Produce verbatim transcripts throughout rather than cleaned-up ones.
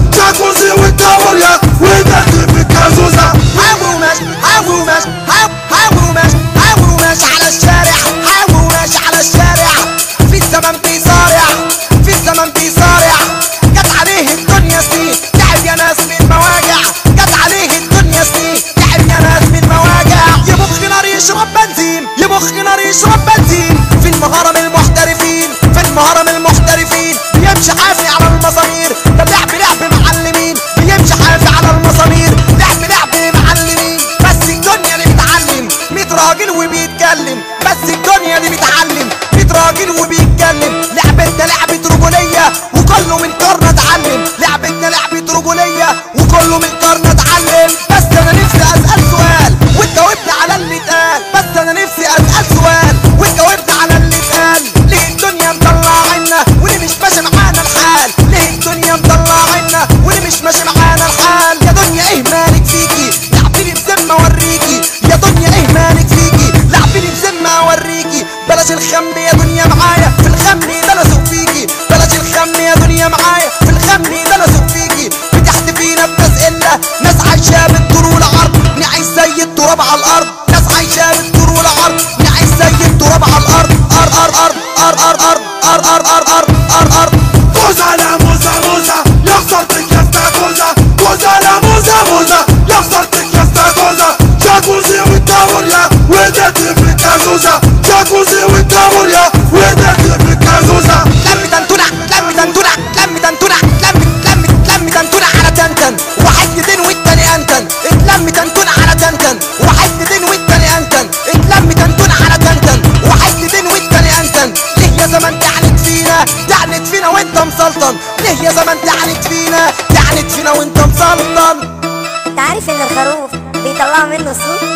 جاكوزي والدورية وداخل في الكازوزة. هاو ماشي هاو ماشي هاو هاو ماشي هاو ماشي على الشارع، هاو ماشي على الشارع، في الزمن بيصارع، في الزمن بيصارع. جت عليه الدنيا سنين تعب يا ناس من مواجع، جت عليه الدنيا سنين تعب يا ناس من مواجع. يبخ نار يشرب بنزين، يبخ نار يشرب بنزين، في المهرم المحترفين، في المهرم المحترفين. بيمشي حافي على المسامير، ده لعب لعب معلمين، بيمشي حافي على المسامير، لعب لعب معلمين. بس الدنيا اللي بتعلم ميت راجل وبيتكلم، بس الدنيا اللي بتعلم ميت راجل وبيتكلم. لعبتنا لعبة رجولية وكله من قرن اتعلم، لعبتنا لعبة رجولية وكله من قرن اتعلم. بس انا نفسي اسأل سؤال وتجاوبني على اللي اتقال، بس انا نفسي اسأل سؤال وتجاوبني على اللي اتقال. ليه الدنيا مطلعنا وليه مش ماشي معانا الحال؟ ليه الدنيا مطلعنا وليه مش ماشي معانا الحال؟ يا دنيا ايه مالك فيكي؟ لعبيني بذمة اوريكي، يا دنيا ايه مالك فيكي؟ لعبيني بذمة اوريكي. بلاش الخم يا دنيا معايا، في الخم ده انا سوق فيكي. بلاش الخم يا دنيا معايا، في الخم ده انا سوق فيكي. بتحت فينا بناس قلة، ناس عايشة بالطول والعرض، نعيش زي التراب على الارض. ناس عايشة بالطول والعرض، نعيش زي التراب على الارض. ار ار ار ار ار ار ار ار ار ار ار. موزة لا موزة موزة يا خسرتك يا استاكوزة، موزة لا موزة موزة يا خسرتك يا استاكوزة. جاكوزي والدورية وداخل في الكازوزة، جاكوزي والدورية وداخل في الكازوزة. لم تنتنع لم تنتنع لم تنتنع لم لم لم تنتنع على تنتن، واحد ندين والتاني انتن. اتلم تنتنع على تنتن، واحد ندين والتاني انتن. اتلم تنتنع على تنتن، واحد ندين والتاني انتن. ليه يا زمان تعنت فينا، تعنت فينا وانت مسلطن؟ ليه يا زمان تعنت فينا، تعنت فينا وانت مسلطن؟ انت عارف ان الخروف بيطلعوا منه صوت؟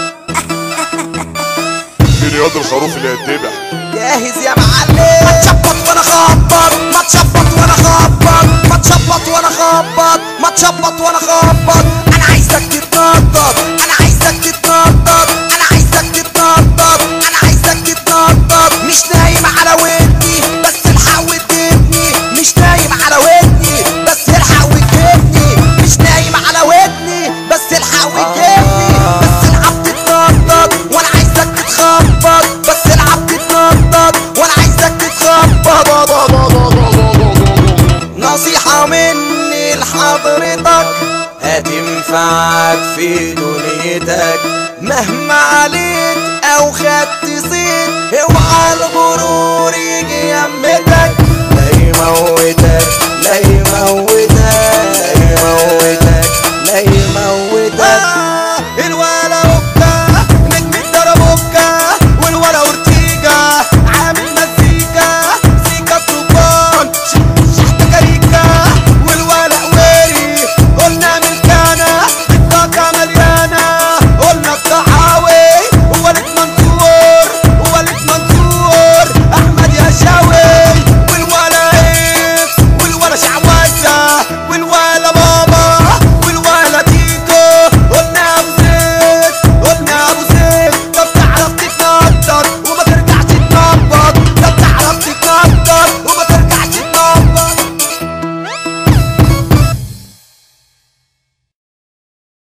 في رياض الخروف اللي هيتذبح. جاهز يا معلم؟ ما تشبط وانا خبط، ما تشبط وانا خبط، ما تشبط وانا خبط، ما تشبط وانا خبط. انا عايزك تتنطط، انا عايزك تتنطط، انا عايزك تتنطط، انا عايزك تتنطط. مش نايم على ودني بس الحق وتجيبني، مش نايم على ودني بس الحق وتجيبني، مش نايم على ودني بس الحق وتجيبني. بس العب تتنطط وانا عايزك تتخبط، بس العب تتنطط وانا عايزك تتخبط. نصيحة مني لحضرتك هتنفعك في دنيتك، مهما عليت او خدت صيت اوعى الغرور يجي يمتك. لا يموتك لا يموتك